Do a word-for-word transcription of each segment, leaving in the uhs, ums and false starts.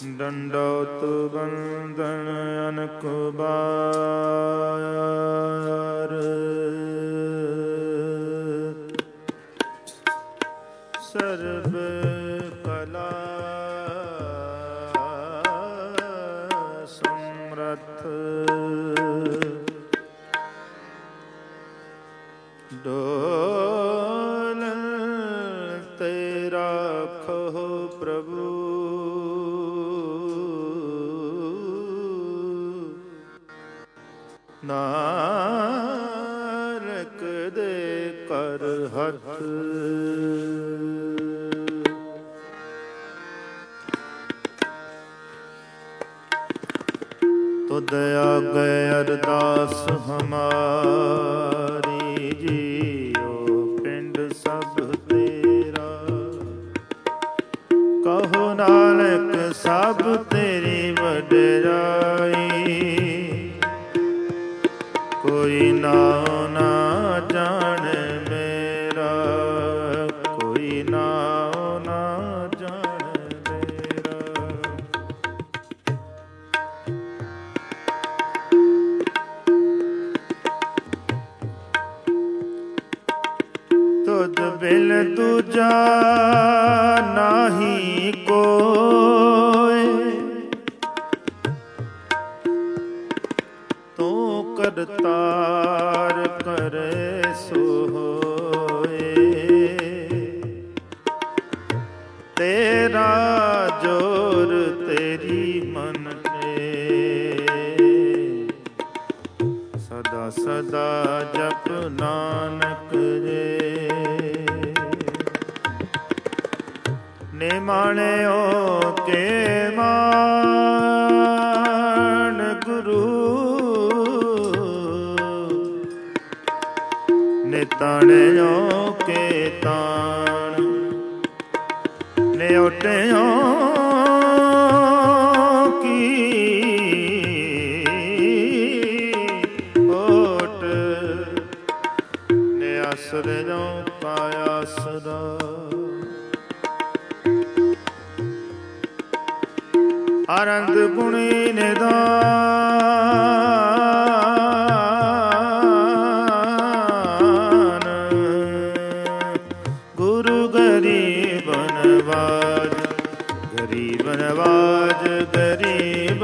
दंडौत बंदन अनक बार सर्व कला समरथ डोल तेरा खो प्रभु नानक दे कर हथ तो दया गए अरदास हमारी जियो पिंड सब तेरा कहो नानक सब तेरी वडराई कोई नाम ना जाने मेरा कोई नाम ना जाने मेरा तुद बिन दूजा नाही कोई तू करतार करे सो होए तेरा जोर तेरी मन ने सदा सदा जप नानक रे निमाणियो के मान गुरु निताणियो के ताण न्योटियो की ओट ने आसरियो पाया सदा आनंद गुणी निदान गुरु गरीब नवाज गरीब नवाज गरीब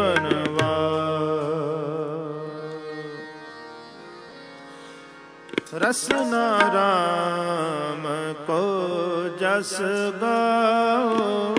नवाज रसना राम को जस गाओ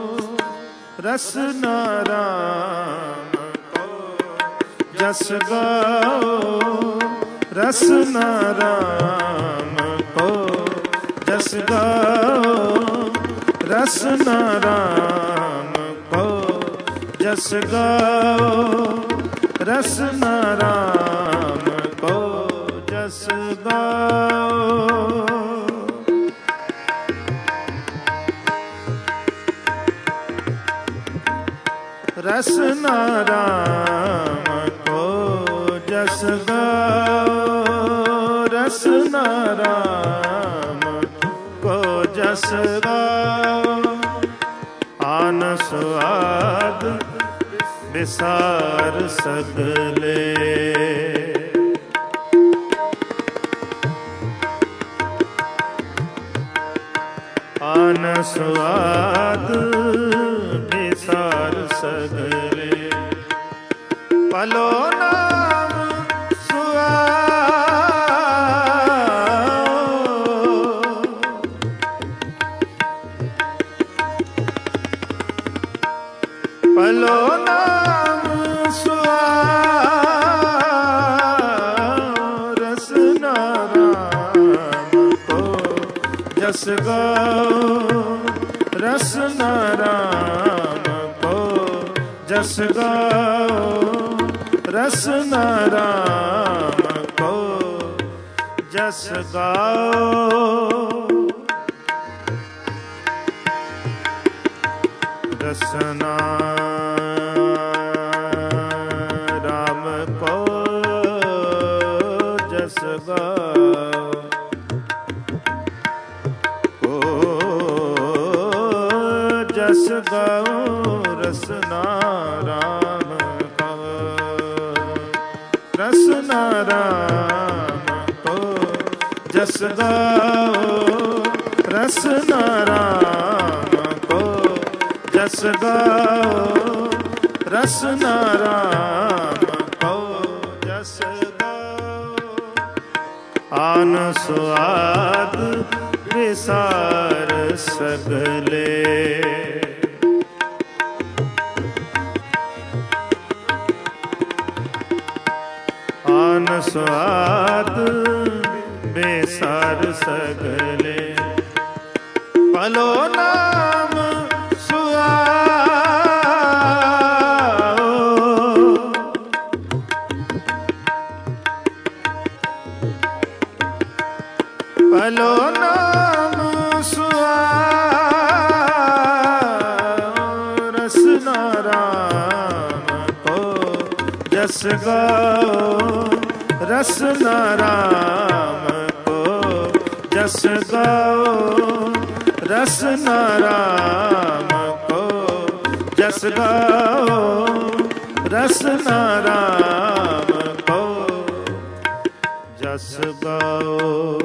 रसना राम को जस गाओ रसना राम को जस गाओ रसना राम को जस गाओ रसना राम को जस गाओ रसना राम को जस गाओ रसना राम को जस गाओ आन स्वाद विसार सगले आन स्वाद विसार सगले पलो नाम सुआओ पलो नाम सुआओ रसना राम को जस गाओ रसना राम को जस गाओ रसना राम को जस गाओ रसना राम को जस गाओ को जस गाओ रसना राम को, रसना राम को जस गाओ, रसना राम को जस गाओ, रसना राम को जस गाओ। आन स्वाद विसार सगले, आन स्वाद बेसार सगले, पलो नाम सुआओ, पलो नाम सुआओ, रसना राम को जस गाओ, रसना राम को जस गाओ, रसना राम को जस गाओ, रसना राम को जस गाओ।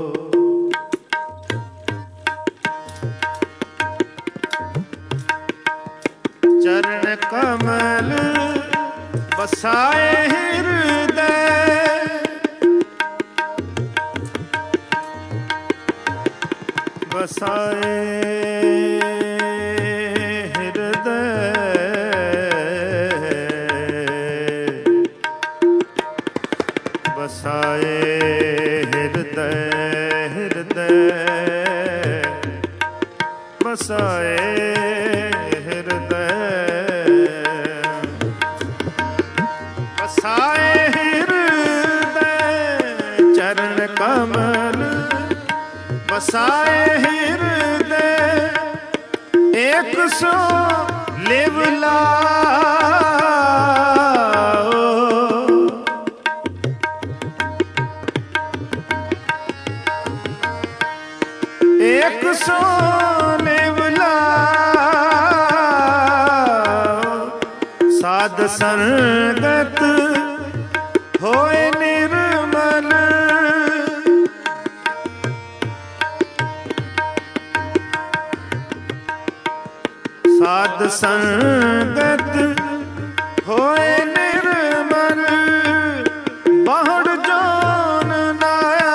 चरण कमल बसाए हृदय, बसाए हृदय, बसाए हृदय, हृदय बसाए बसाए हृदय, चरण कमल बसाए हृदय, एक सो लेवलाओ, एक सो लेवलाओ, साध संगत होए निर्मल, साध संगत होए निर्मल, बहुड़ जोन नाया,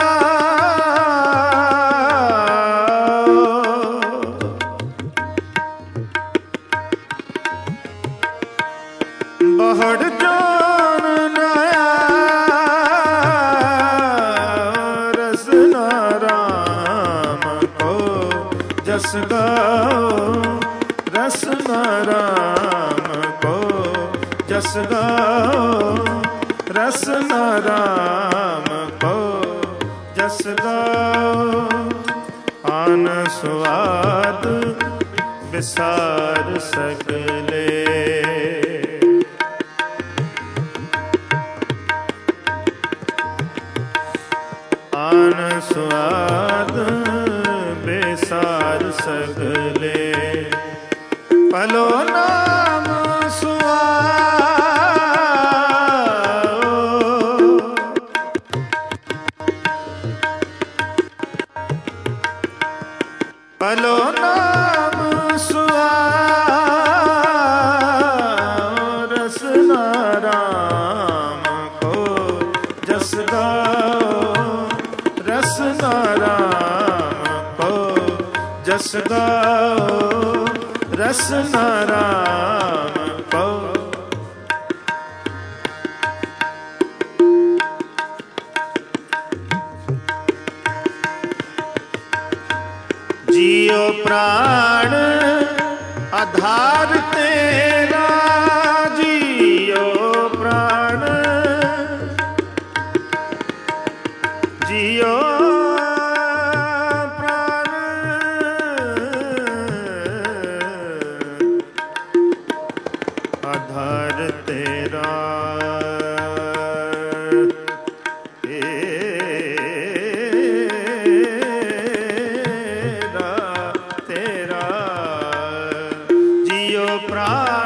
बहुड़ जोन नाया, रसना राम को जस गाओ, रसना राम को जस गाओ, रसना राम को जस गाओ। आन स्वाद विसार सगले, आन स्वाद बेसार सगले, पलो नाम सुआओ, पलो नाम सुआओ, रसना राम को जस गाओ, रसना राम को जस गाओ, रसना राम को। जियो प्राण आधार तेरा, जियो प्राण, जियो आधार तेरा, तेरा तेरा जियो प्राण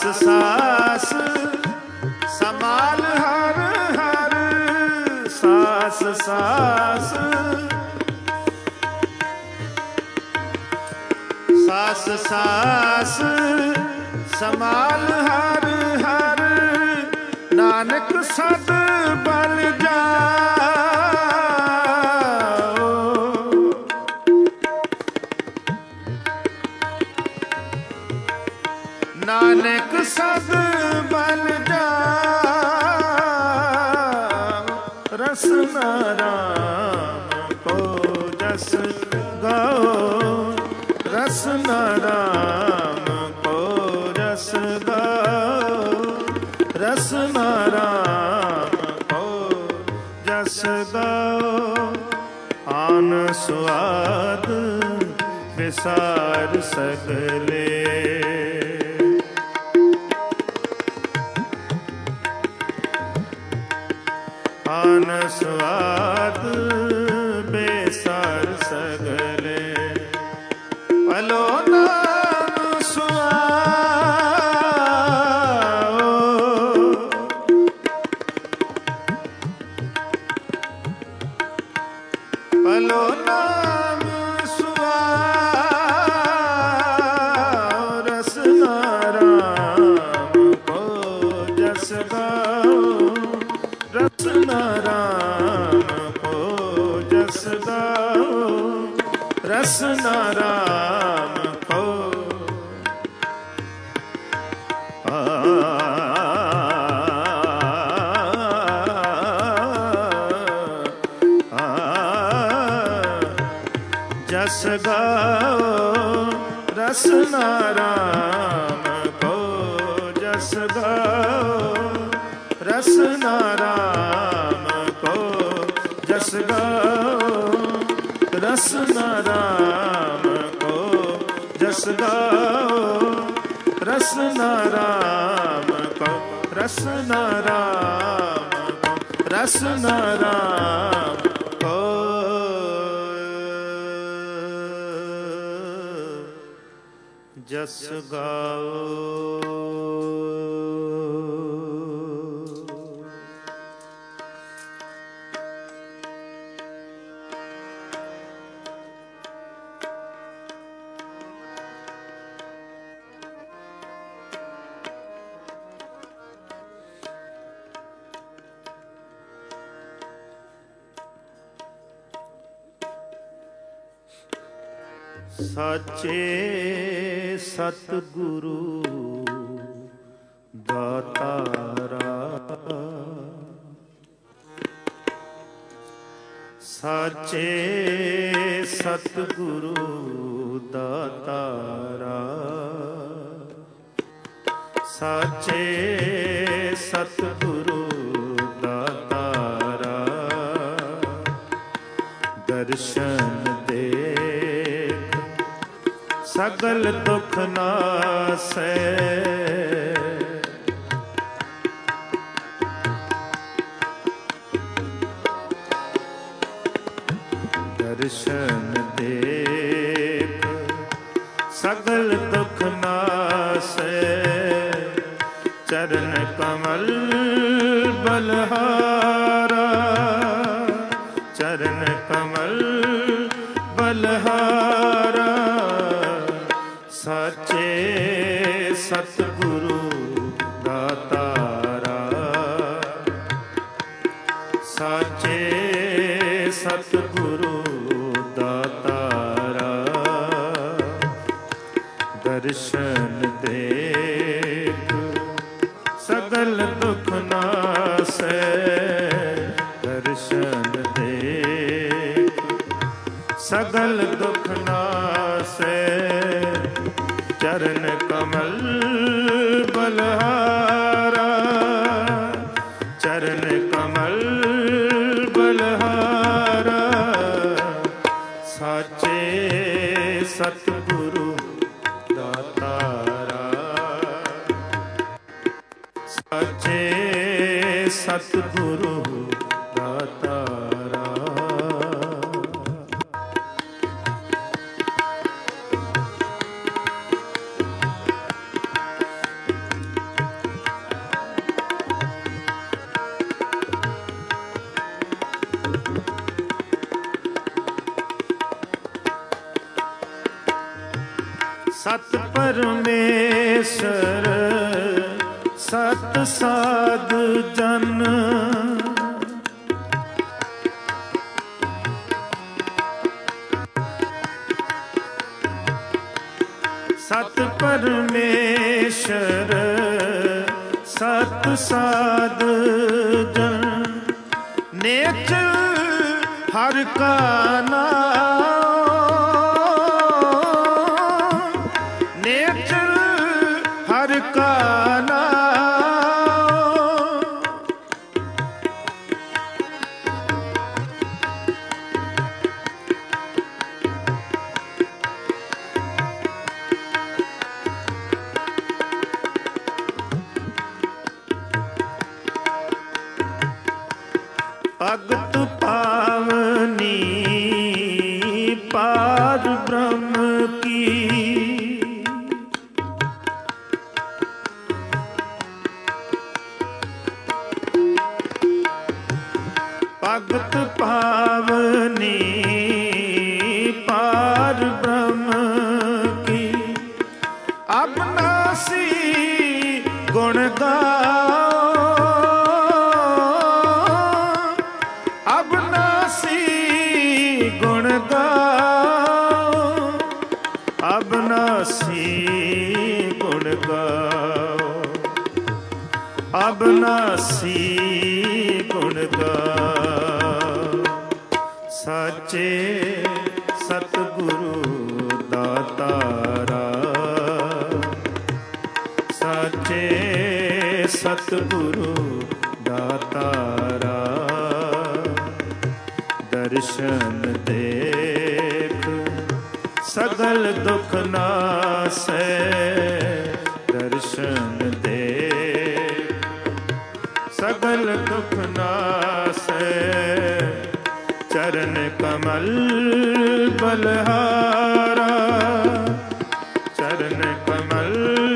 ਸਾਸ ਸਮਾਲ ਹਰ ਹਰ, ਸਾਸ ਸਾਸ ਸਾਸ ਸਾਸ ਸਮਾਲ ਹਰ ਹਰ, ਨਾਨਕ ਸਦ ਬਲ ਜਾਓ। ਨਾਨਕ ਸਦ ਬਲ ਜਾਓ, ਰਸਨਾ ਰਾਮ ਕੋ ਜਸ ਗਾਓ, ਰਸਨਾ ਰਾਮ ਕੋ ਜਸ ਗਾਓ, ਰਸਨਾ ਰਾਮ ਕੋ ਜਸ ਗਾਓ। ਆਨ ਸੁਆਦ ਵਿਸਾਰ ਸਗਲੇ, ਆਨ ਸੁਆਦ ਬੇਸਾਰ ਸਗਲੇ, ਭਲੋ ਨਾਮ ਸੁਆਓ, ਭਲੋ ਨਾਮ ਸੁਆਓ, ਰਸਨਾ ਰਾਮ ਕੋ ਜਸ ਗਾਓ, ਰਸਨਾ ਰਾਮ ਕੋ ਜਸ ਗਾਓ, ਰਸਨਾ ਰਾਮ ਕੋ। ਆ ਜਸ ਗਾਓ, ਰਸਨਾ ਰਾਮ ਕੋ ਜਸ ਗਾਓ, ਰਸਨਾ ਰਾਮ ਕੋ ਜਸ ਗਾਓ, ਰਸਨਾ ਰਾਮ ਕੋ ਜਸ ਗਾਓ, ਰਸਨਾ ਰਾਮ ਕੋ, ਰਸਨਾ ਰਾਮ ਕੋ, ਰਸਨਾ ਰਾਮ ਕੋ ਜਸ ਗਾਓ। ਸਾਚੇ ਸਤਿਗੁਰੂ ਦਾਤਾਰਾ, ਸਾਚੇ ਸਤਿਗੁਰੂ ਦਾਤਾਰਾ, ਸਾਚੇ ਸਤਿਗੁਰੂ ਦਾਤਾਰਾ, ਦਰਸ਼ਨ ਸਗਲ ਦੁਖ ਨਾਸੈ, ਦਰਸ਼ਨ ਦੇਖ ਸਗਲ ਦੁਖ ਨਾਸੈ, ਚਰਨ ਕਮਲ ਬਲਹਾਰਾ, ਚਰਨ ਕਮਲ ਬਲਹਾਰਾ, ਸਾਚੇ ਸਤਿਗੁਰੂ ਦਾਤਾਰਾ, ਸਾਚੇ ਸਤਿਗੁਰੂ ਦਾਤਾਰਾ, ਦਰਸ਼ਨ ਦੇਖ ਸਗਲ ਦੁਖ ਨਾਸੈ, ਦਰਸ਼ਨ ਦੇਖ ਸਗਲ ਦੁਖ ਨਾਸੈ, ਚਰਨ ਕਮਲ ਬਲਹਾਰਾ, ਚਰਨ ਕਮਲ ਬਲਹਾਰਾ, ਸਾਚੇ ਸਤਿਗੁਰੂ ਦਾਤਾਰਾ, ਸਾਚੇ ਸਤਿਗੁਰੂ ਦਾਤਾਰਾ। ਸਤ ਪਰਮੇਸ਼ਰ ਸਤ ਸਾਧ ਜਨ ਸਤ ਪਰਮੇਸ਼ਰ ਸਤ ਸਾਧ ਜਨ ਨੇਚ ਹਰ ਕਾ ਨਾਮ ਨੇਚ ਹਰ ਕਾ ਨਾਮ ਭਗਤ ਪਾਵਨੀ ਪਾਰ ਬ੍ਰਹਮ ਕੀ ਭਗਤ ਪਾਵਨੀ ਪਾਰ ਬ੍ਰਹਮ ਕੀ ਅਬਨਾਸੀ ਗੁਣ ਅਬਨਾਸੀ ਗੁਣ ਗਾਓ ਅਬਨਾਸੀ ਗੁਣ ਗਾਓ ਸਾਚੇ ਸਤਿਗੁਰੂ ਦਾਤਾਰਾ ਸਾਚੇ ਸਤਿਗੁਰੂ ਦਾਤਾਰਾ ਦਰਸ਼ਨ ਦੇਖ ਸਗਲ ਦੁਖ ਨਾਸੈ ਦਰਸ਼ਨ ਦੇ ਸਗਲ ਦੁਖ ਨਾਸੈ ਚਰਨ ਕਮਲ ਬਲਹਾਰਾ ਚਰਨ ਕਮਲ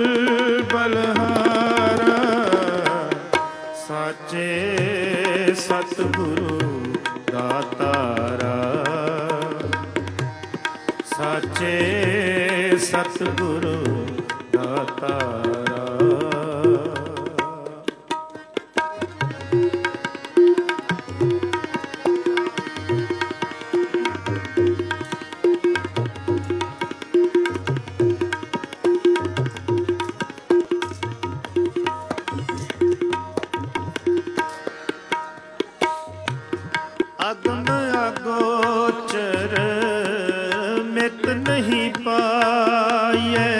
ਬਲਹਾਰਾ ਸਾਚੇ ਸਤਿਗੁਰੂ ਦਾਤਾਰਾ ਸਾਚੇ ਸਤਿਗੁਰੂ ਦਾਤਾਰਾ ਅਗਮ ਅਗੋਚਰ ਮਿਤ ਨਹੀਂ ਪਾਈਐ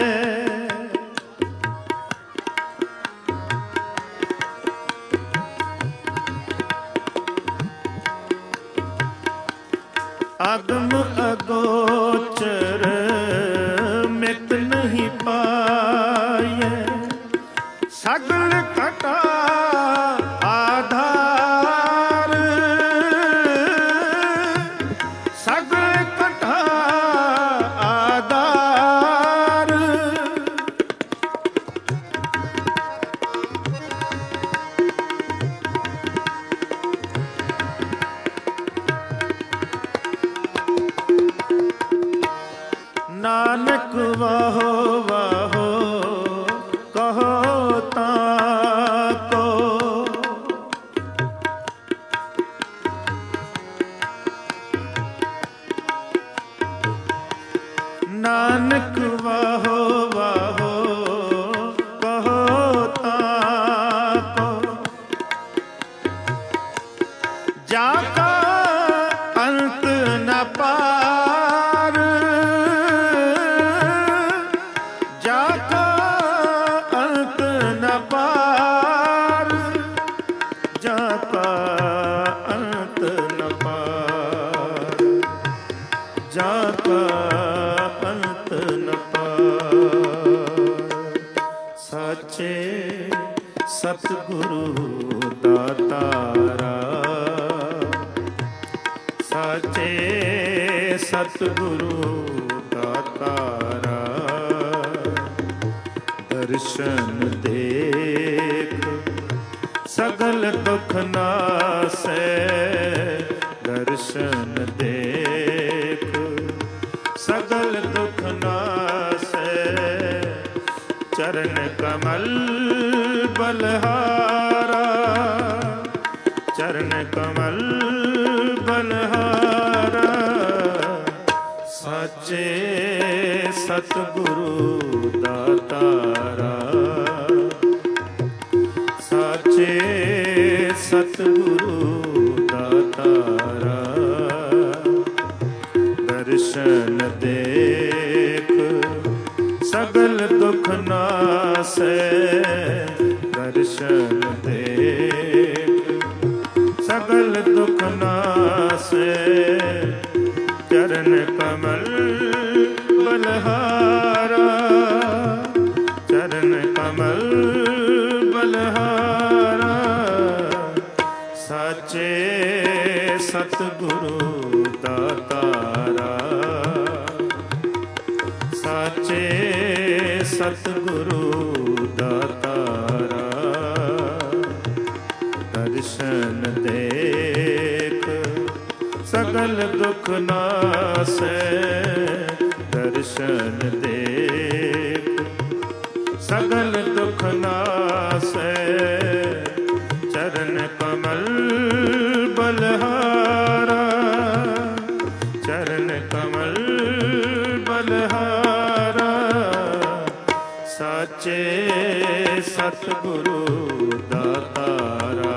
ਅਗਮ ਅਗੋਚਰ ਮਿਤ ਨਹੀਂ ਪਾਈਐ ਸਗਲ ਘਟਾ ਆਧਾਰ ਸਗਲ ਘਟਾ ਆਧਾਰ ਨਾਨਕ ਵਾਹੋ ਵਾਹੋ ਕਹੋ ਤਾਂ ਕੋ ਨਾਨਕ ਵਾਹੋ ਵਾਹੋ ਕਹੋ ਤਾਂ ਕੋ ਜਾ ਕਾ ਅੰਤ ਨ ਪਾਰ ਜਾ ਕਾ ਅੰਤ ਨ ਪਾਰ ਜਾ ਕਾ ਅੰਤ ਨ ਪਾਰ ਜਾ ਕਾ ਅੰਤ ਨ ਪਾਰ ਸਾਚੇ ਸਤਿਗੁਰੂ ਦਾਤਾਰਾ ਸਾਚੇ ਸਤਿਗੁਰੂ ਦਾਤਾਰਾ ਦਰਸ਼ਨ ਦੇਖ ਸਗਲ ਦੁਖ ਨਾਸੈ ਦਰਸ਼ਨ ਦੇਖ ਸਗਲ ਦੁਖ ਨਾਸੈ चरण कमल बलहारा, चरण कमल बलहारा। साचे सतगुरु दातारा, साचे सतगुरु दातारा। दर्शन देख सगल दुख नासै, दर्शन देख सगल दुख नासै। चरण कमल बलहारा, चरण कमल बलहारा। साचे सतगुरु दातारा, साचे सतगुरु दातारा। दर्शन देख सगल दुख नासै, दर्शन देख सगल दुख नासै। चरण कमल बलहारा, चरण कमल बलहारा। साचे सतगुरु दातारा,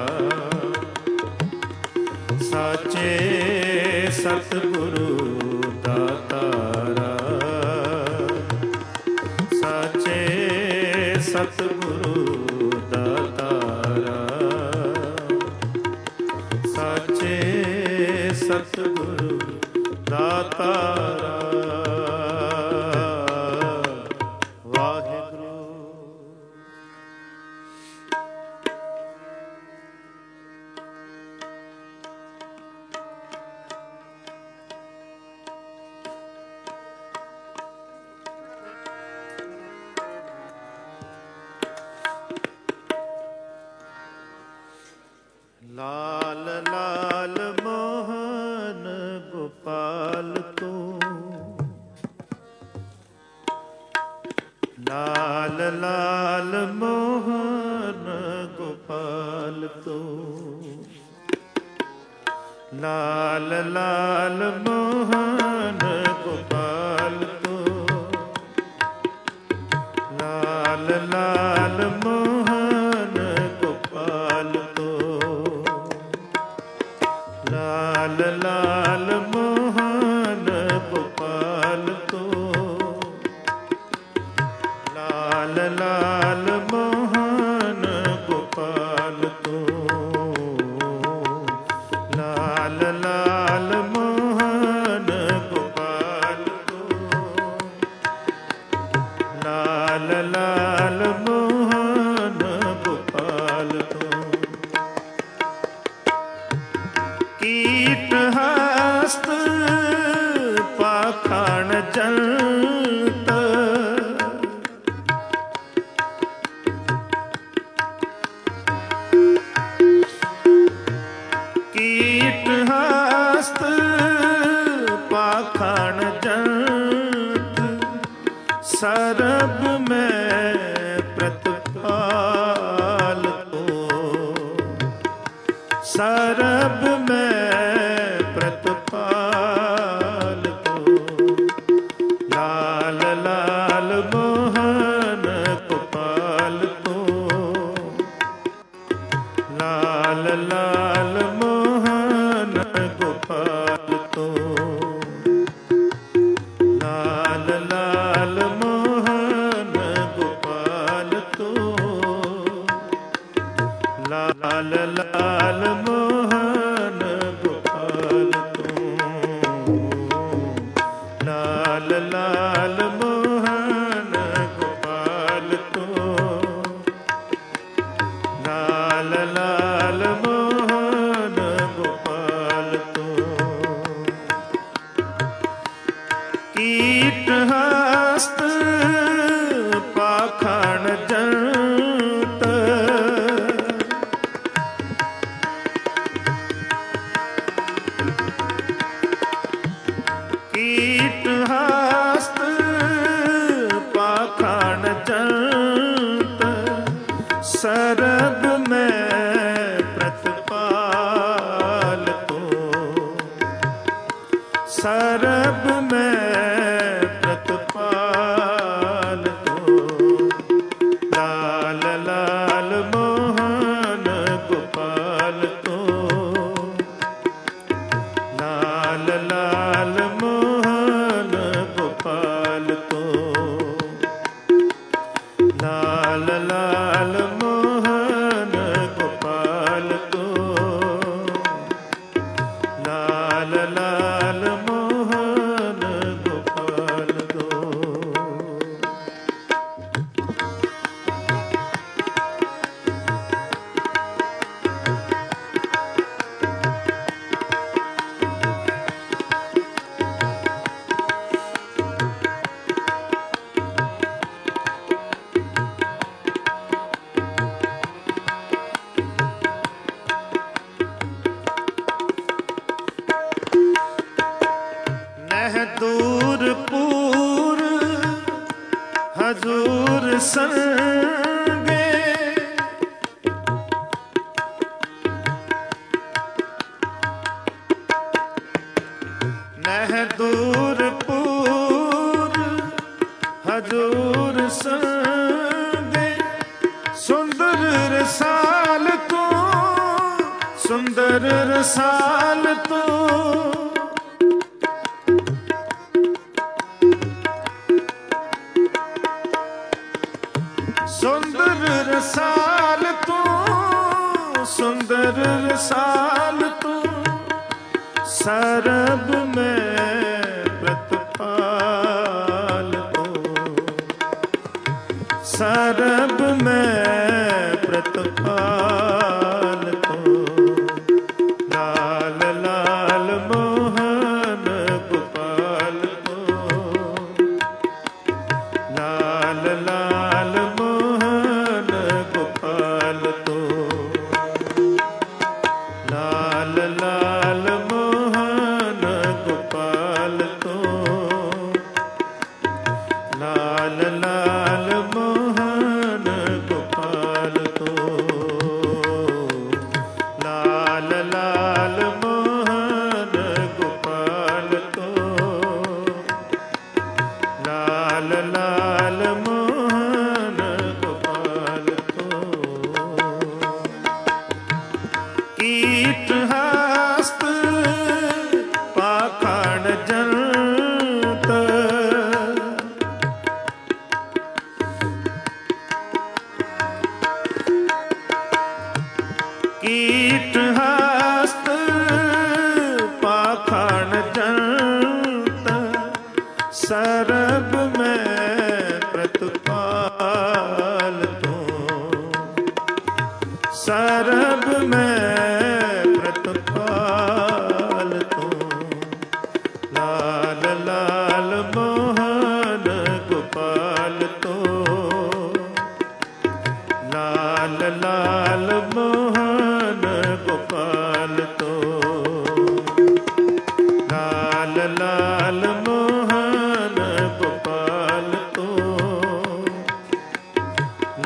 साचे सतगुरु दातारा। साचे सतगुरु दातारा, साचे सतगुरु दातारा। लाल लाल मोहन गोपाल तू, लाल लाल मोहन गोपाल तू, लाल लाल मोहन गोपाल तू, लाल लाल मोहन गोपाल तू, लाल लाल मोहन गोपाल तू, लाल लाल मोहन गोपाल तू, लाल लाल मोहन गोपाल तू, लाल लाल मोहन गोपाल तू। कीट हस्त पाखंड जंत, कीट हस्त पाखंड जंत। सरब में प्रतिपाल को, सरब में प्रतिपाल को। लाल लाल मोहन गोपाल को, लाल लाल मोहन गोपाल को, लाल लाल मोहन गोपाल को, लाल लाल मोहन गोपाल को, लाल लाल मोहन गोपाल को, लाल लाल मोहन गोपाल को। कीट हस्त पाखंड जंत, कीट हस्त पाखंड जंत। सरब में प्रतिपाल तू, सरब में प्रतिपाल तू। लाल लाल मोहन गोपाल तू, लाल लाल मोहन गोपाल तू, लाल लाल मोहन गोपाल तू, लाल लाल मोहन गोपाल तू। दूर पूर हजूर संगे, नह दूर पूर हजूर संगे। सुंदर रसाल तू, सुंदर रसाल तू, सुंदर रसाल तू, सुंदर रसाल तू। सरब में प्रतिपाल तू, सरब में प्रतिपाल तू। लाल लाल मोहन गोपाल तू, लाल लाल मोहन गोपाल तू, लाल लाल मोहन गोपाल तू, लाल लाल मोहन गोपाल तू, लाल लाल मोहन गोपाल तू, लाल लाल मोहन गोपाल तू। कीट हस्त पाखंड जंत, कीट हस्त पाखंड जंत। सरब में प्रतिपाल तू, सरब में प्रतिपाल तू। लाल लाल मोहन गोपाल तू, लाल लाल मोहन गोपाल तू, लाल लाल मोहन गोपाल तू,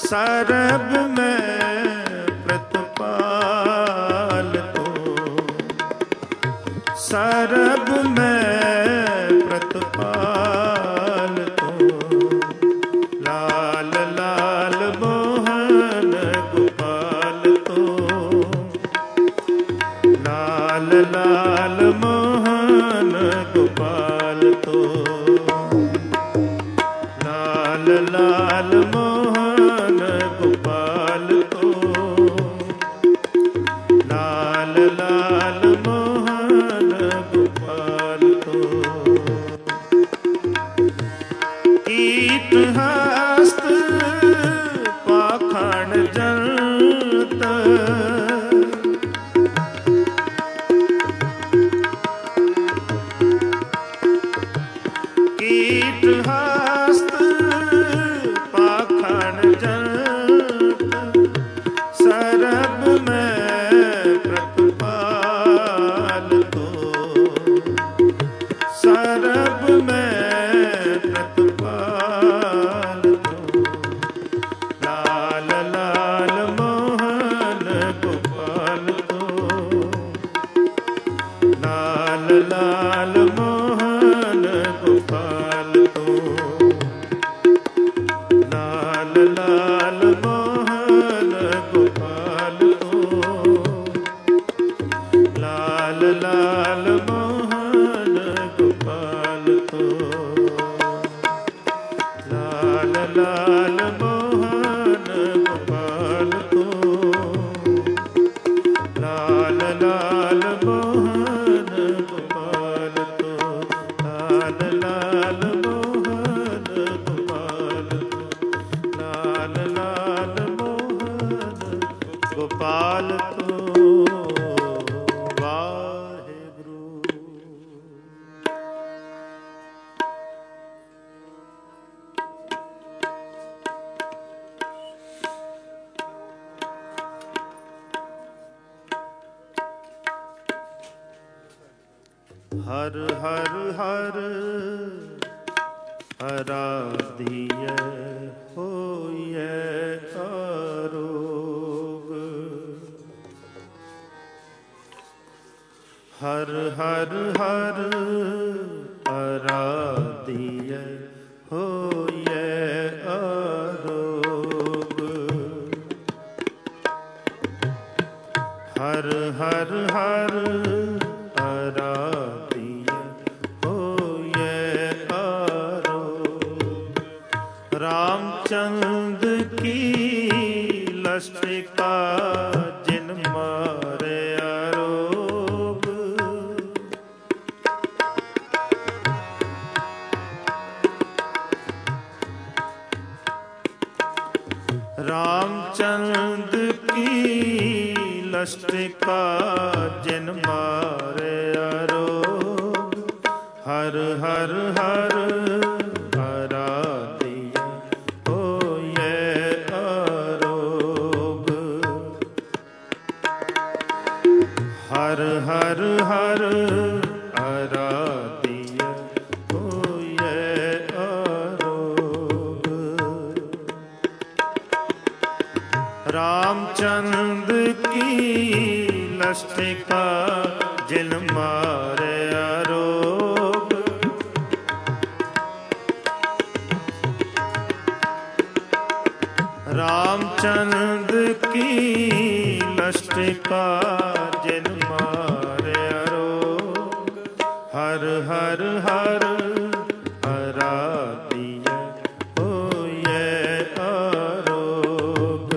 ਸਰਬ ਮੈਂ ਪ੍ਰਤਪਾਲ ਤੂੰ, ਸਰਬ ਮੈਂ ਪ੍ਰਤਪਾਲ ਤੂੰ। ਲਾਲ ਲਾਲ ਮੋਹਨ ਗੋਪਾਲ ਤੂੰ, ਲਾਲ ਲਾਲ ਮੋਹਨ ਗੋਪਾਲ ਤੂੰ, ਲਾਲ ਲਾਲ ਮੋਹਨ ਗੋਪਾਲ ਤੂੰ, ਲਾਲ ਲਾਲ ਮੋਹਨ ਗੋਪਾਲ ਤੂੰ। ਕੀਟ ਹਸਤ ਪਾਖੰਡ ਜੰਤ, ਕੀਟ ਹਸਤ ਪਾਖੰਡ ਜੰਤ, ਸਰਬ ਮੈਂ ਪ੍ਰਤਪਾਲ ਤੂੰ, ਸਰਬ ਮੈਂ ਪ੍ਰਤਪਾਲ ਤੂੰ। ਲਾਲ ਲਾਲ ਮੋਹਨ ਗੋਪਾਲ ਤੂੰ, ਲਾਲ ਲਾਲ ਮੋਹਨ ਗੋਪਾਲ ਤੂੰ, ਲਾਲ ਲਾਲ ਮੋਹਨ ਗੋਪਾਲ ਤੂੰ, ਲਾਲ ਲਾਲ ਮੋਹਨ ਗੋਪਾਲ ਤੂੰ, ਲਾਲ ਲਾਲ ਮੋਹਨ ਗੋਪਾਲ ਤੂੰ, ਲਾਲ ਲਾਲ ਮੋਹਨ ਗੋਪਾਲ ਤੂੰ, ਲਾਲ ਲਾਲ ਮੋਹਨ ਗੋਪਾਲ ਤੂੰ, ਲਾਲ ਲਾਲ ਮੋਹਨ ਗੋਪਾਲ ਤੂੰ। ਵਾਹਿਗੁਰੂ। ਹਰ ਹਰ ਹਰ ਅਰਾਧਿਐ ਹੋਇਐ ਆਰੋਗ, ਹਰ ਹਰ ਹਰ ਅਰਾਧਿਐ ਹੋਇਐ ਆਰੋਗ, ਹਰ ਹਰ ਹਰ ਅਰਾਧਿਐ ਹੋਇਐ ਆਰੋਗ। ਰਾਮਚੰਦ ਕੀ ਲਸਟਿਕਾ ਜਿਨ ਮਾਰਿਆ ਰੋਗ, ਰਾਮਚੰਦ ਕੀ ਲਸਟਿਕਾ ਜਿਨ ਮਾਰਿਆ ਰੋਗ। ਹਰ ਹਰ ਹਰ ਅਰਾਧਿਐ ਹੋਇਐ ਆਰੋਗ, ਹਰ ਹਰ ਹਰ ਅਰਾਧਿਐ ਹੋਇਐ ਆਰੋਗ। ਰਾਮਚੰਦ ਕੀ ਲਸਟਿਕਾ ਜਿਨ ਮਾਰਿਆ ਰੋਗ, ਰਾਮਚੰਦ ਕੀ ਲਸਟਿਕਾ ਜਿਨ ਮਾਰਿਆ ਰੋਗ। ਹਰ ਹਰ ਹਰ ਅਰਾਧਿਐ ਹੋਇਐ ਆਰੋਗ,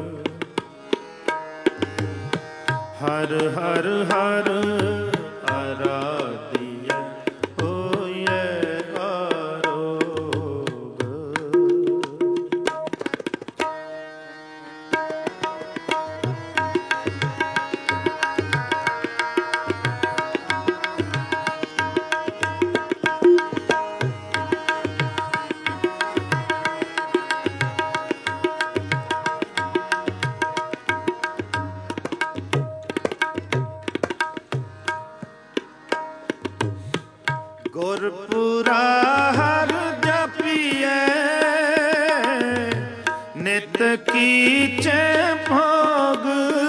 ਹਰ ਹਰ ਹਰ ਅਰਾਧਿਐ ਹੋਇਐ ਆਰੋਗ। ਗੁਰਪੁਰਾ ਹਰ ਜਪੀਐ ਨਿਤ कीचे भोग।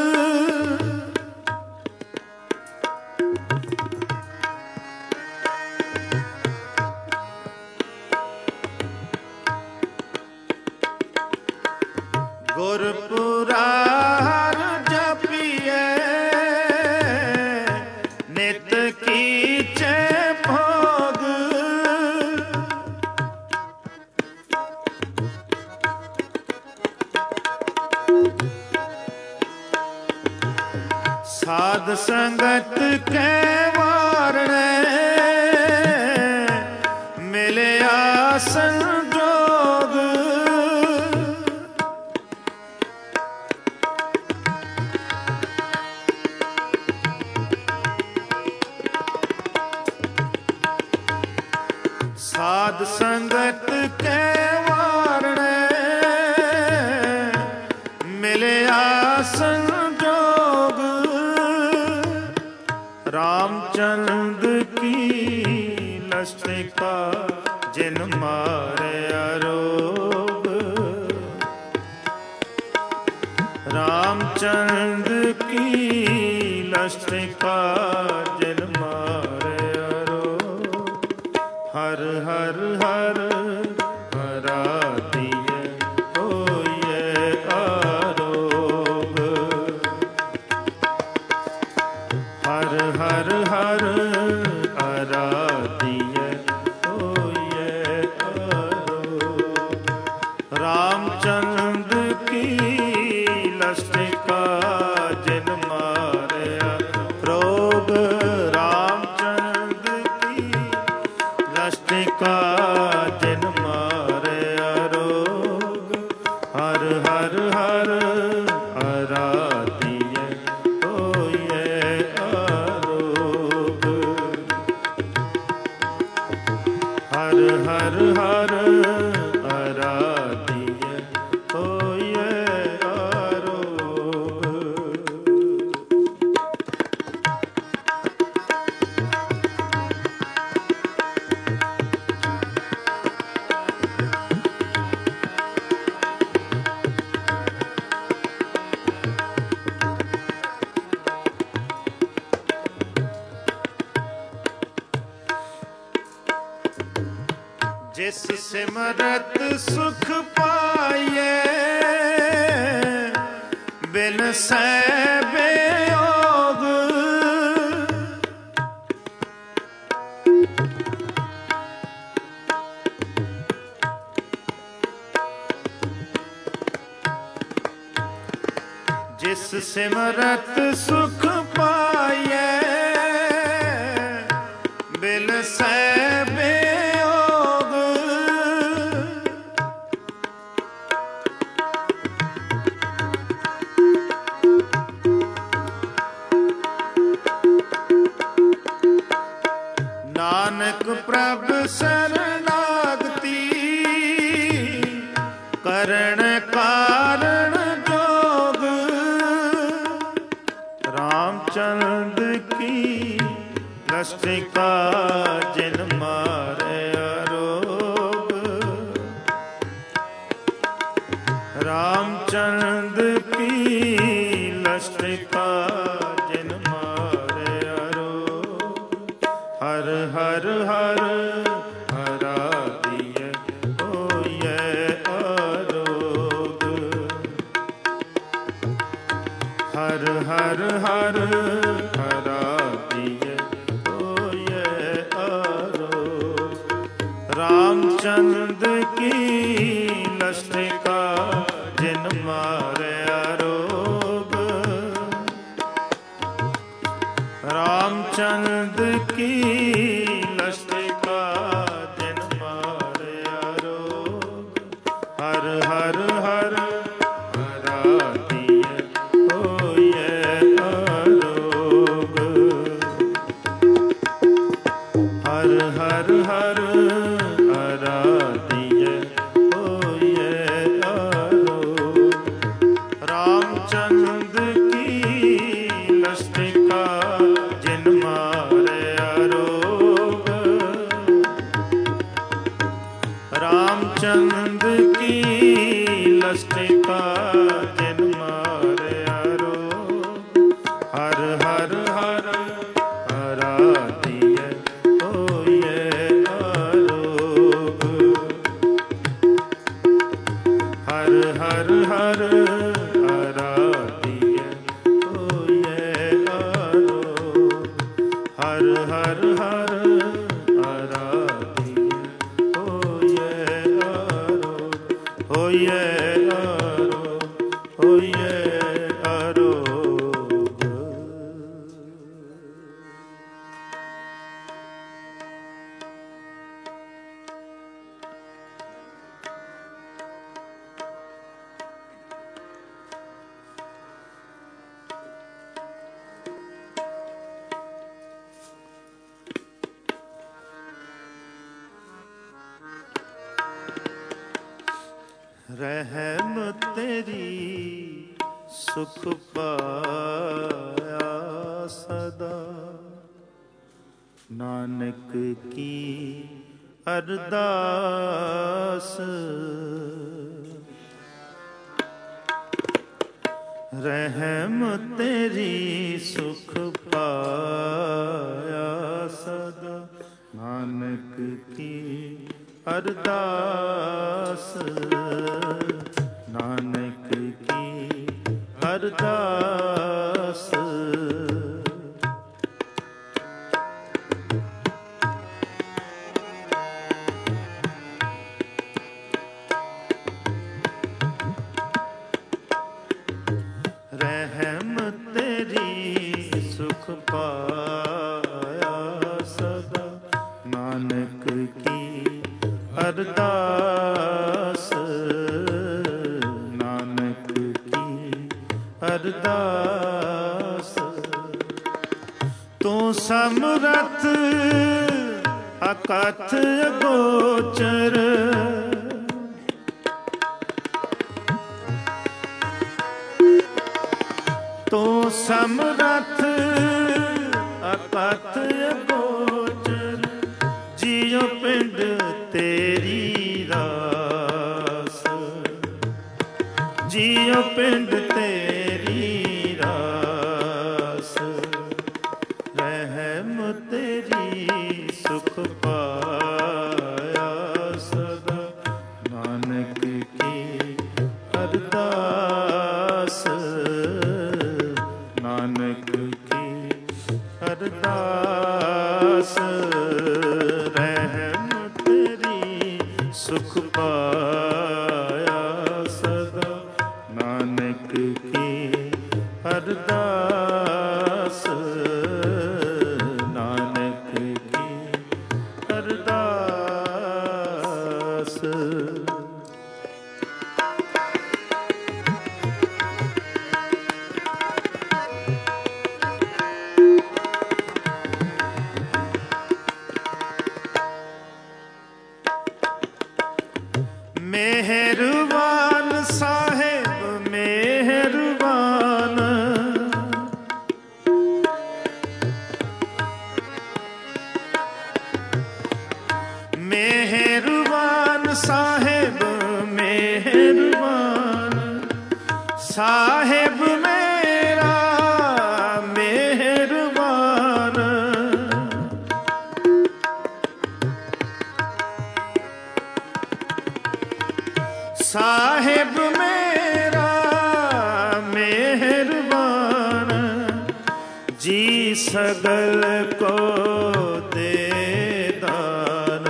गुरपुरा जपिए नित कीचे भोग। साध संगत के वारणे मिलया संजोग। साध संगत के वारणे मिलया संजोग। रामचंद की लस्टिका जिन मारे रोग। रामचंद की लस्टिका जिन मारे रोग। हर हर हर हरा दिए होइए आरोग। हर हर हर हरा दिए होइए आरोग। रामचंद की लस्टिका जिन मारया रोग। रामचंद की लस्टिका जिन मारया रोग। हर हर हर हरा दिए होइए आरोग। हर हर हर हरा दिए होइए आरोग। जिस सिमरत सुख पाइए बिन सै बेयोग। जिस सिमरत सुख पाइए बिन सै बेयोग। नानक प्रभ शरणागति करण कारण जोग। रामचंद की लस्टिका जिन मारे रोग। रामचंद की लस्टिका जिन मारे रोग। हर हर हर हरा दिए होइए आरोग। हर हर हर हरा दिए होइए आरोग। रामचंद की लस्टिका जिन मारे रोग। रामचंद की लस्टिका जिन मारे रोग। हर हर हर हरा दिए होइए आरोग। हर हर हर हरा दिए होइए आरोग। रामचंद की लस्टिका जिन मारे रोग। हर हर आराधिय होइए आरोग। हर हर हर आराधिय होइए आरोग। हर हर हर आराधिय होइए आरोग। होइए आरोग। होइए आरोग। रहम तेरी सुख पाया सदा, नानक की अरदास। रहम तेरी सुख पाया सदा, नानक की अरदास। नानक की अरदास। रहम तेरी सुख पाया सदा, नानक की अरदास। नानक की अरदास। तू समरथ अकथ अगोचर, तू समरथ अकथ अगोचर, जियो पिंड तेरी रास। जियो पिंड तेरी रास। रहम तेरी सुख पाया सदा, नानक की अरदास। नानक की अरदास। रहम तेरी सुख पाया सदा, नानक की अरदास। नानक की अरदास। मेहरबान साहेब मेहरबान, मेहरबान साहेब मेहरबान। साहेब मेरा मेहरबान, साहेब मेरा मेहरबान। जी सगल को दे दान,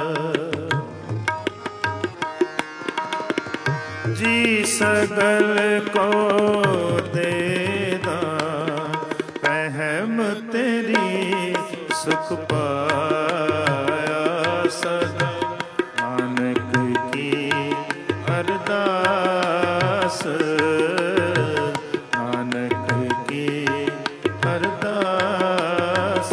जी सगल को दे दान। रहम तेरी सुख पाया सदा, नानक की अरदास। नानक की अरदास।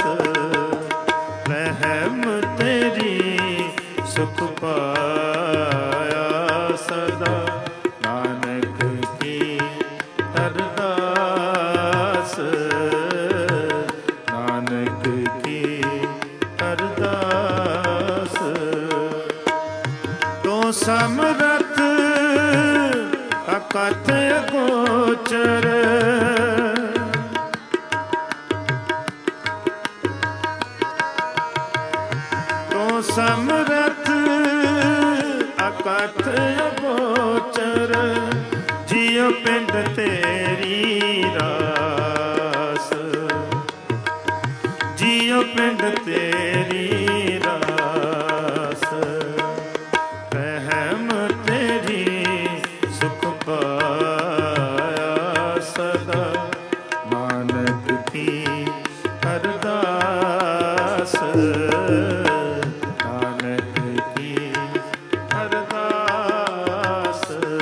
रहम तेरी सुख पाया सदा, नानक की अरदास। नानक की अरदास। तो समरथ अकथ अगोचर, ਸਮਰਥ ਅਕਥ ਅਗੋਚਰ ਜਿਉ ਪਿੰਡ ਤੇਰੀ ਰਾਸ, ਜਿਉ ਪਿੰਡ ਤੇਰੀ ਰਾਸ। ਰਹਿਮ ਤੇਰੀ ਸੁਖ ਪਾਇਆ ਸਦਾ, ਨਾਨਕ ਕੀ ਅਰਦਾਸ, ਨਾਨਕ ਕੀ ਅਰਦਾਸ।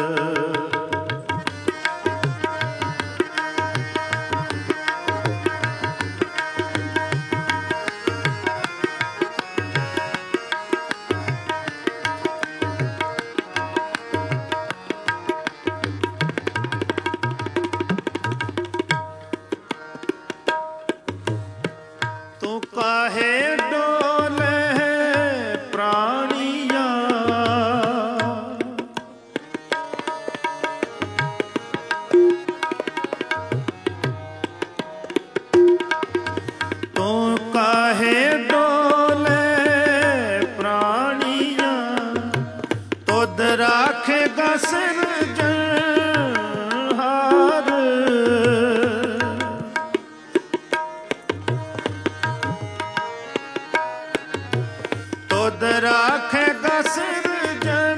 ਤੂੰ ਕਾਹੇ ਡੋਲੇ ਪ੍ਰਾਣੀਆਂ, ਤੂੰ ਕਾਹੇ ਡੋਲੇ ਪ੍ਰਾਣੀਆਂ, ਤੁਧ ਰਾਖੇਗਾ ਸਿਰਜਣਹਾਰ। ਤੁਧ ਰਾਖੇਗਾ ਸਿਰਜਣਹਾਰ।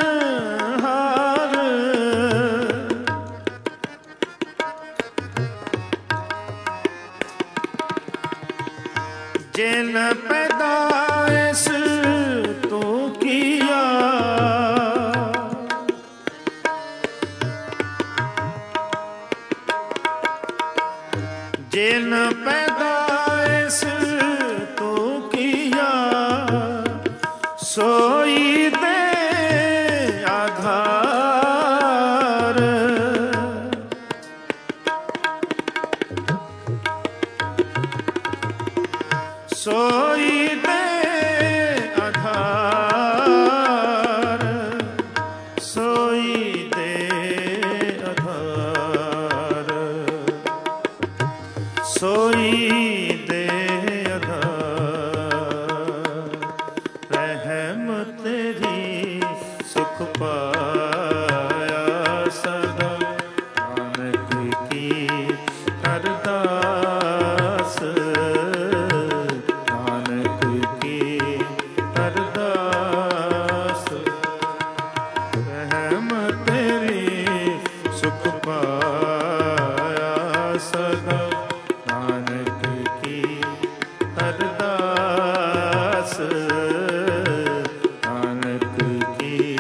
ਜਿਨ ਪੈਦਾਇਸ਼ ਤੂੰ ਕੀਆ, ਜਿਨ ਪੈਦਾਇਸ਼ ਤੂੰ ਕੀਆ, ਸੋਈ ਦੇ ਆਧਾਰ। ਸੋਈ ਦੇ ਆਧਾਰ, ਸੋਈ ਦੇ ਆਧਾਰ, ਸੋਈ ਦੇ ਆਧਾਰ। ਰਹਿਮ ਤੇਰੀ ਸੁਖ ਪਾਇਆ ਸਦਾ, ਨਾਨਕ ਕੀ ਅਰਦਾਸ, ਨਾਨਕ ਕੀ ਅਰਦਾਸ। ਰਹਿਮ ਤੇਰੀ ਸੁਖ ਪਾਇਆ ਸਦਾ, ਨਾਨਕ ਕੀ ਅਰਦਾਸ, ਨਾਨਕ ਕੀ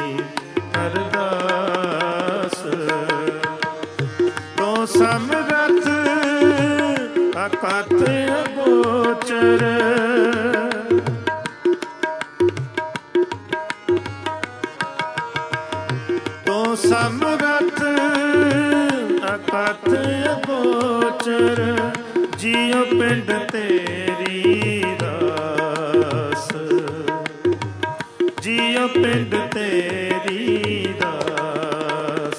ਅਰਦਾਸ। ਤੂੰ ਸਮਰਥ ਅਕਥ ਅਗੋਚਰ, ਤੂੰ ਸਮਰਥ ਅਕਥ ਅਗੋਚਰ ਜਿਉ ਪਿੰਡ ਤੇਰੀ ਰਾਸ, ਜਿਉ ਪਿੰਡ ਤੇਰੀ ਰਾਸ।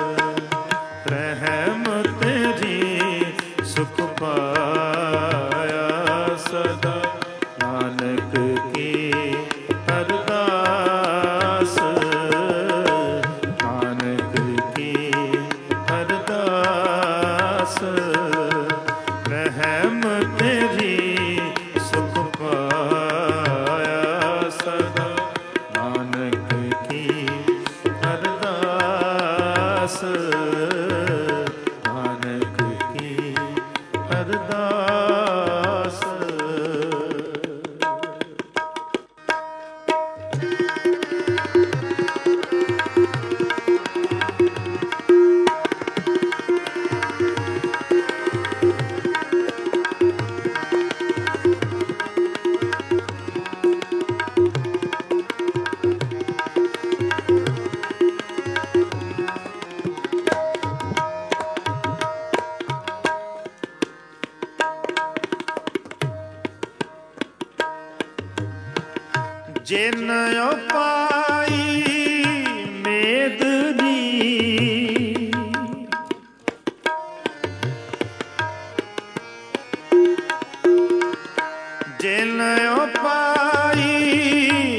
ਰਹਿਮ ਤੇਰੀ ਸੁਖ ਪਾਇਆ ਸਦਾ, ਨਾਨਕ ਕੀ ਅਰਦਾਸ, ਨਾਨਕ ਕੀ ਅਰਦਾਸ। ਰਹਿਮ ਤੇਰੀ ਸੁਖ ਪਾਇਆ ਸਦਾ, ਨਾਨਕ ਕੀ ਅਰਦਾਸ, ਨਾਨਕ ਕੀ ਅਰਦਾਸ। ਜਿਨ ਉਪਾਈ ਮੇਦਨੀ, ਜਿਨ ਉਪਾਈ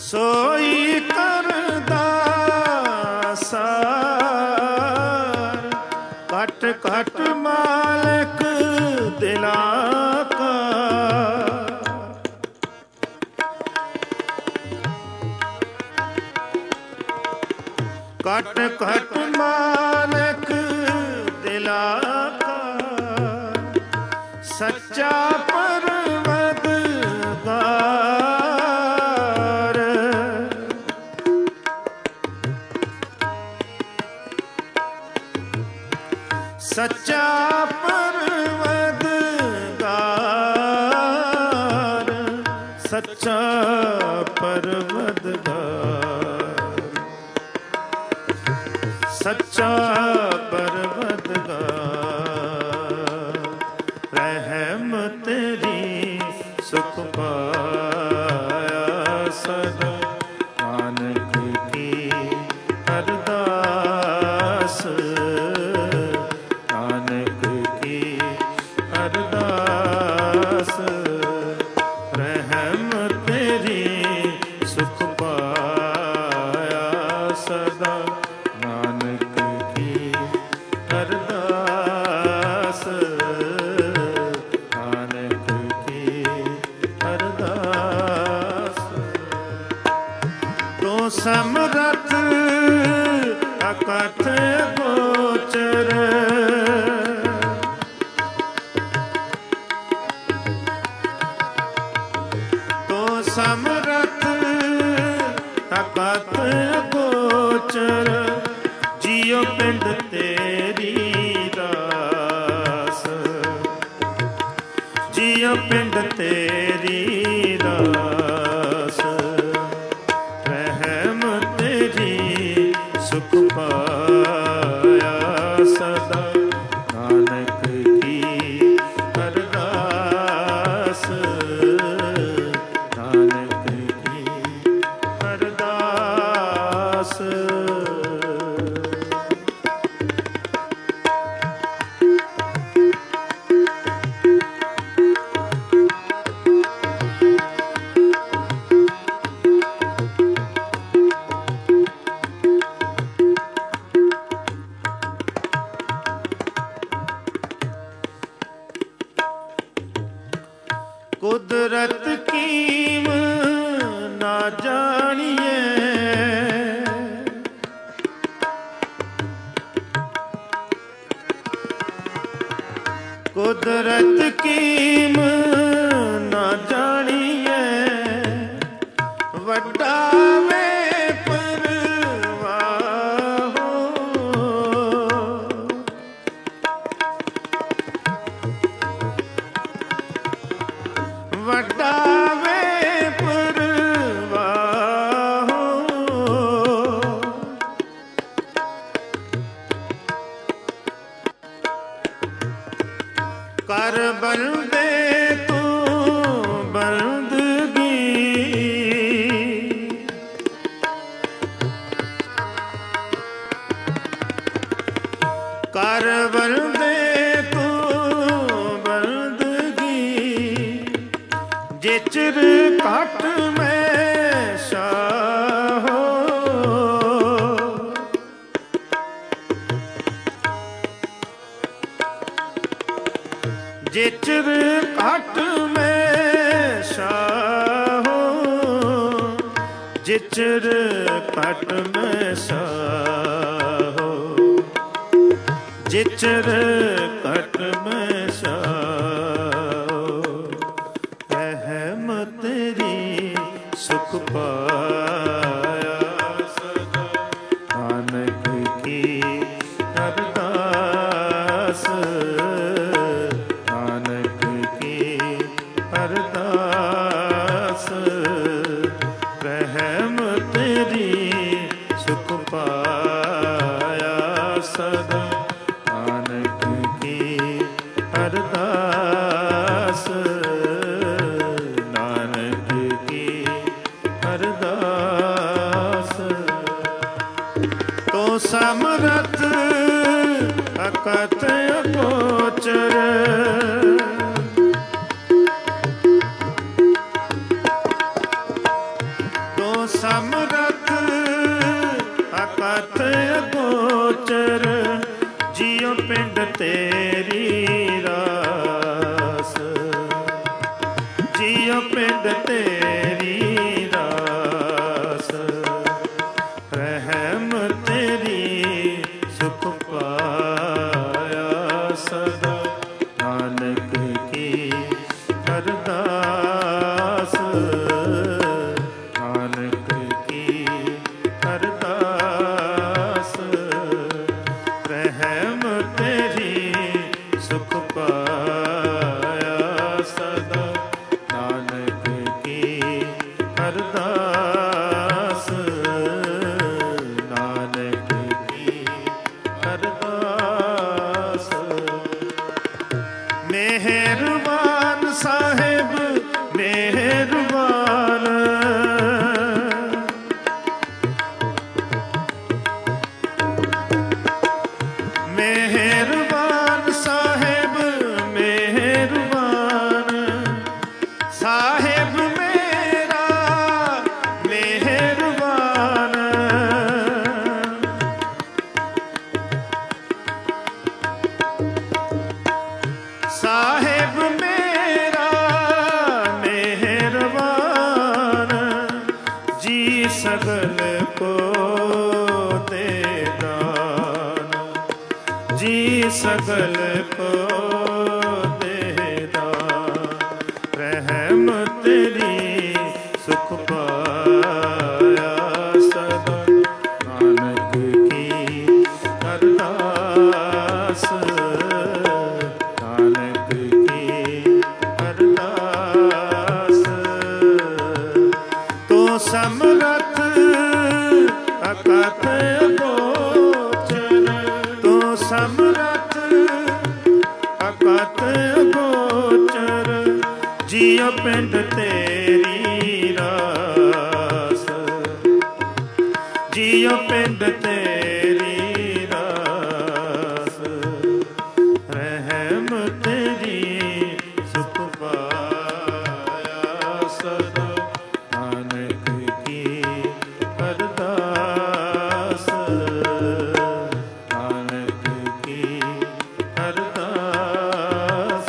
ਸੋਈ ਕਰਦਾ ਸਾਰ, ਘਟ ਘਟ ਮਾਲਕ ਦਿਲਾਂ ਕਾ। ਘਟ ਘਟ ਮਾਲਕ ਦਿਲਾਂ ਕਾ, ਸੱਚਾ ਪਰਵਦਗਾਰ। ਸੱਚਾ ਪਰਵਦਗਾਰ, ਸੱਚਾ ਪਰਵਦਗਾਰ, ਸੱਚਾ ਪਰਵਦਗਾਰ। ਰਹਿਮ ਤੇਰੀ ਸੁਖ ਪਾਇਆ ਸਦਾ, ਨਾਨਕ ਕੀ ਅਰਦਾਸ, ਨਾਨਕ ਕੀ ਅਰਦਾਸ। ਰਹਿਮ ਤੇਰੀ ਸੁਖ ਪਾਇਆ ਸਦਾ, ਨਾਨਕ ਕੀ ਅਰਦਾਸ, ਨਾਨਕ ਕੀ ਅਰਦਾਸ। ਤੂੰ ਸਮਰਥ ਅਕਥ ਗੋਚਰ, ਤੂੰ ਸਮਰਥ ਅਕਥ ਗੋਚਰ। ਜੀਉ ਪਿੰਡ ਤੇਰੀ ਰਾਸ, ਜੀਉ ਪਿੰਡ ਤੇਰੀ ਰਾਸ। ਰਹਿਮ ਤੇਰੀ ਸੁਖ ਪਾਇਆ ਸਦਾ, ਨਾਨਕ ਕੀ ਅਰਦਾਸ, ਨਾਨਕ ਕੀ ਅਰਦਾਸ। ਕੁਦਰਤ ਕੀਮ ਨਾ ਜਾਣੀਏ, ਕੁਦਰਤ ਕੀਮ ਨਾ ਜਾਣੀਏ। ਵੱਡਾ ਵੇ ਪਰਵਾਹੋ, ਵੱਡਾ ਵੇ ਪਰਵਾਹੋ। ਕਰ ਬੰਦੇ ਤੂੰ ਬੰਦਗੀ, ਕਰ ਬੰਦੇ ਤੂੰ ਬੰਦਗੀ। ਜਿਚਰ ਘਟ ਮੈਂ ਸਾਹੋ, ਜਿਚਰ ਘਟ ਮੈਂ ਸਾਹੋ, ਜਿਚਰ ਘਟ ਮੈਂ ਸਾਹੋ, ਜਿਚਰ ਘਟ ਮੈਂ ਸਾਹੋ। ਰਹਿਮ ਤੇਰੀ ਸੁਖ ਪਾਇਆ ਸਦਾ, ਨਾਨਕ ਕੀ ਅਰਦਾਸ, ਨਾਨਕ ਕੀ ਅਰਦਾਸ। ਰਹਿਮ ਤੇਰੀ ਸੁਖ ਪਾਇਆ ਸਦਾ, ਨਾਨਕ ਕੀ ਅਰਦਾਸ, ਨਾਨਕ ਕੀ ਅਰਦਾਸ। ਤੂੰ ਸਮਰਥ ਅਕਥ ਅਗੋਚਰ, ਤੂੰ ਤੇਰੀ ਰਾਸ, ਜੀਉ ਪਿੰਡ ਤੇਰੀ ਰਾਸ, ਰਹਿਮ ਤੇਰੀ ਸੁਖ ਪਾਇਆ ਸਦਾ, ਨਾਨਕ ਕੀ ਅਰਦਾਸ, ਨਾਨਕ ਕੀ ਅਰਦਾਸ, ਰਹਿਮ ਤੇਰੀ ਸੁਖ ਪਾਇਆ ਸਦਾ, ਨਾਨਕ ਕੀ ਅਰਦਾਸ, ਨਾਨਕ ਕੀ ਅਰਦਾਸ। ਮਿਹਰਬਾਨ ਸਾਹਿਬ ਮਿਹਰਬਾਨ, ਮਿਹਰਬਾਨ ਸਾਹਿਬ ਮਿਹਰਬਾਨ, ਸਾਹਿਬ ਮੇਰਾ ਮਿਹਰਬਾਨ, ਸਾਹਿਬ ਮੇਰਾ ਮਿਹਰਬਾਨ, ਜੀ ਸਗਲ ਕੋ ਦੇ ਦਾਨ, ਜੀ ਸਗਲ ਕੋ ਦੇ ਦਾਨ, ਰਹਿਮ ਤੇਰੀ ਸੁਖ ਪਾਇਆ ਸਦਾ, ਨਾਨਕ ਕੀ ਅਰਦਾਸ, ਨਾਨਕ ਕੀ ਅਰਦਾਸ। ਤੂੰ ਸਮਰੱਥ ਅਕਥ ਅਗੋਚਰ, ਤੂੰ ਸਮਰੱਥ ਅਕਥ ਅਗੋਚਰ, ਜੀਉ ਪਿੰਡ ਤੇਰੀ ਰਾਸ, ਜੀਉ ਪਿੰਡ ਤੇਰੀ ਰਾਸ, ਰਹਿਮ ਤੇਰੀ ਸੁਖ ਪਾਇਆ ਸਦਾ, ਨਾਨਕ ਕੀ ਅਰਦਾਸ, ਨਾਨਕ ਕੀ ਅਰਦਾਸ,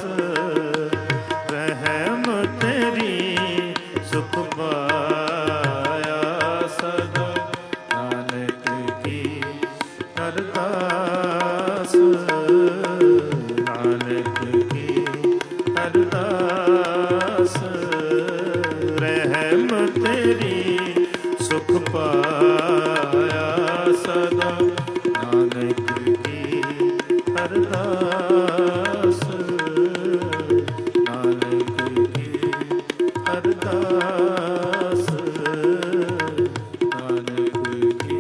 ਰਹਿਮ ਤੇਰੀ ਸੁਖ ਪਾਇਆ ਸਦਾ, ਨਾਨਕ ਕੀ ਅਰਦਾਸ, ਨਾਨਕ ਕੀ ਅਰਦਾਸ, ਰਹਿਮ ਤੇਰੀ ਸੁਖ ਪਾਇਆ ਸਦਾ, ਨਾਨਕ ਕੀ ਅਰਦਾਸ, ਨਾਨਕ ਕੀ ਅਰਦਾਸ, ਨਾਨਕ ਕੀ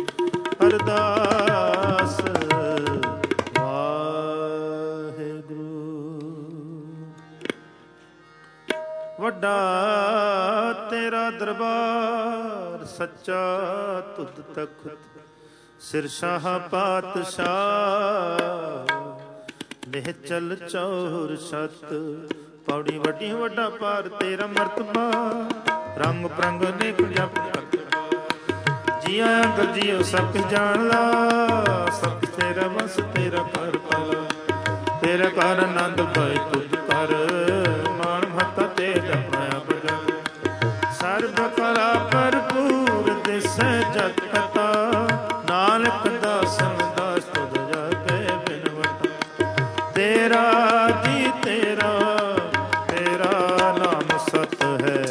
ਅਰਦਾਸ। ਵਾਹਿਗੁਰੂ। ਵੱਡਾ ਤੇਰਾ ਦਰਬਾਰ ਸੱਚਾ ਤੁਧ ਤਖਤ, ਸਿਰ ਸ਼ਾਹ ਪਾਤਸ਼ਾਹ, ਨਿਹਚਲ ਚੌਰ ਸਤ, ਪੌੜੀ ਵੱਡੀ ਵੱਡਾ ਪਾਰ ਤੇਰਾ ਮਰਤਬਾ, ਰੰਗ ਪ੍ਰੰਗ ਅਨੇਕ ਜਪ ਜੀਆ ਅੰਦਰ ਜੀਉ ਸਭ ਜਾਣ ਲਾ, ਸਭ ਤੇਰਾ ਵਸ ਤੇਰਾ ਕਰ ਪਾਲਾ, ਤੇਰੇ ਘਰ ਆਨੰਦ ਪਾਏ ਤੁਧ ਕਰ, ਮਾਣ ਮਹੱਤਾ ਤੇ ਜਪਿਆ ਬਜਾ, ਸਰਬ ਕਲਾ ਭਰਪੂਰ ਦਿਸੈ ਜਤ ਕਤਾ, ਨਾਨਕ ਦਾਸਨ ਦਾਸ ਤੁਧ ਜਾਗੇ ਬਿਨਵਤਾ, ਤੇਰਾ ਜੀ ਤੇਰਾ ਤੇਰਾ ਨਾਮ ਸਤ ਹੈ।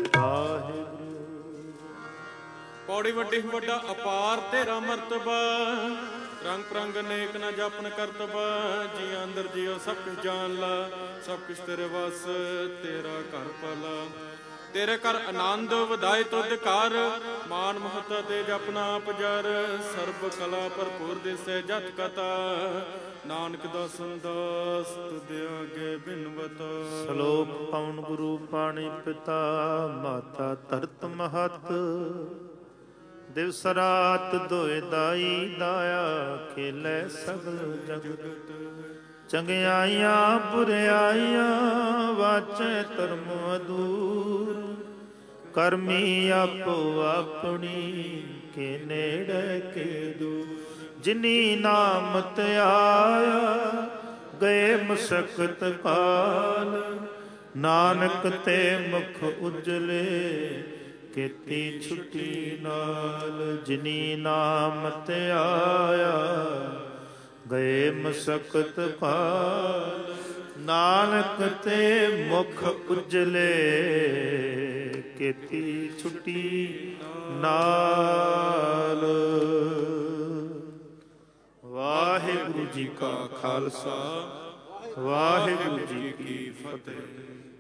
ਪੌੜੀ ਵੱਡੀ ਵੱਡਾ ਅਪਾਰ ਤੇਰਾ ਮਰਤਬਾ, ਰੰਗ ਪ੍ਰੰਗ ਅਨੇਕ ਨਾ ਜਾਪਨ ਕਰਤਬਾ, ਜੀ ਅੰਦਰ ਜੀਉ ਸਭ ਕੁਝ ਜਾਣ ਲਾ, ਸਭ ਕੁਛ ਤੇਰੇ ਵਸ ਤੇਰਾ ਘਰ ਪਾਲਾ, ਤੇਰੇ ਘਰ ਆਨੰਦ ਵਧਾਏ ਤੁਧ ਘਰ, ਮਾਨ ਮਹੱਤਾ ਤੇ ਜਪਨਾ ਆਪ ਜਰ, ਸਰਬ ਕਲਾ ਭਰਪੂਰ ਦਿਸੈ ਜਤ ਕਤਾ, ਨਾਨਕ ਦਾਸਨ ਦਾਸ ਤੁਧ ਆਗੇ ਬਿਨਵਤਾ। ਸ਼ਲੋਕ ਪਵਨ ਗੁਰੂ ਪਾਣੀ ਪਿਤਾ, ਮਾਤਾ ਧਰਤ ਮਹਤ, ਦਿਵਸ ਰਾਤ ਦੋਇ ਦਾਈ ਦਾਇਆ, ਖੇਲੇ ਸਗਲ ਜਗਤ, ਚੰਗਿਆਈਆਂ ਬੁਰਿਆਈਆਂ ਵਾਚੈ ਧਰਮ ਅਦੂਰ, ਕਰਮੀ ਆਪੋ ਆਪਣੀ ਕੇ ਨੇੜੇ ਕੇ ਦੂਰ, ਜਿਨੀ ਨਾਮ ਧਿਆਇਆ ਗਏ ਮਸਕਤ ਕਾਲ। ਨਾਨਕ ਤੇ ਮੁਖ ਉਜਲੇ ਕੀਤੀ ਛੁਟੀ ਨਾਲ। ਜਿਨੀ ਨਾਮ ਧਿਆਇਆ ਗਏ ਮਸਕਤ ਕਾਲ। ਨਾਨਕ ਤੇ ਮੁਖ ਉਜਲੇ ਕੀਤੀ ਛੁਟੀ ਨਾਲ। ਵਾਹਿਗੁਰੂ ਜੀ ਕਾ ਖਾਲਸਾ ਵਾਹਿਗੁਰੂ ਜੀ ਕੀ ਫਤਿਹ।